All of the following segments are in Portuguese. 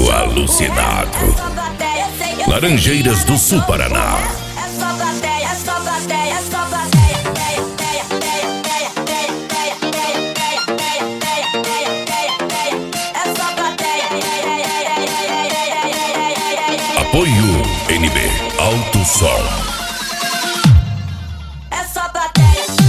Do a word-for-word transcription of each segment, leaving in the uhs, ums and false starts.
Rádio Alucinado. Laranjeiras do Sul, Paraná. É só plateia, é só plateia, é só plateia. É só plateia. Apoio N B Alto Som. É só plateia.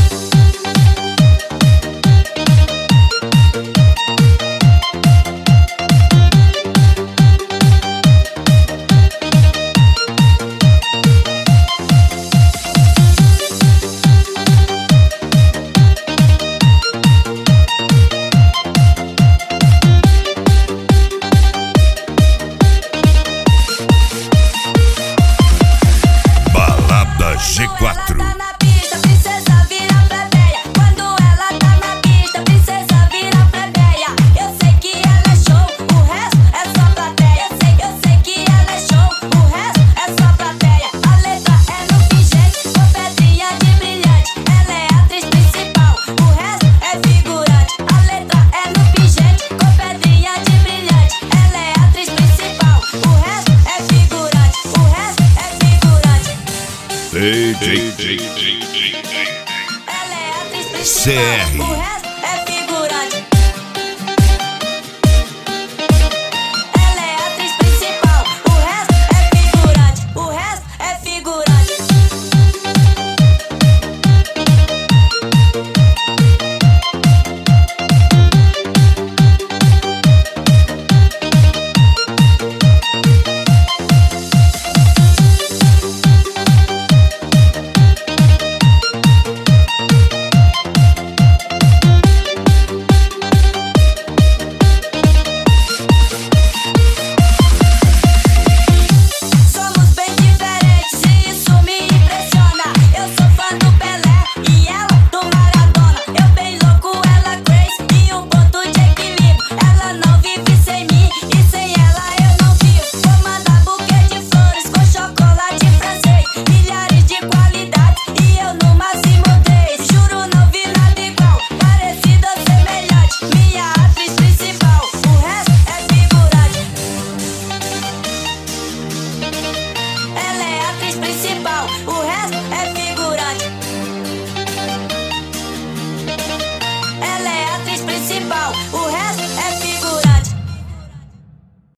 G quatro. Ela tá na pista, princesa vira plebeia. Quando ela tá na pista, princesa vira plebeia. Eu sei que ela é show, o resto é só plateia. Eu sei, eu sei que ela é show, o resto é só plateia. A letra é no pingente, com pedrinha de brilhante. Ela é a atriz principal, o resto é figurante. A letra é no pingente, com pedrinha de brilhante. Ela é a atriz principal, o resto é figurante. O resto é figurante. D J, D J, D J, Ela é a atriz C R. principal, o resto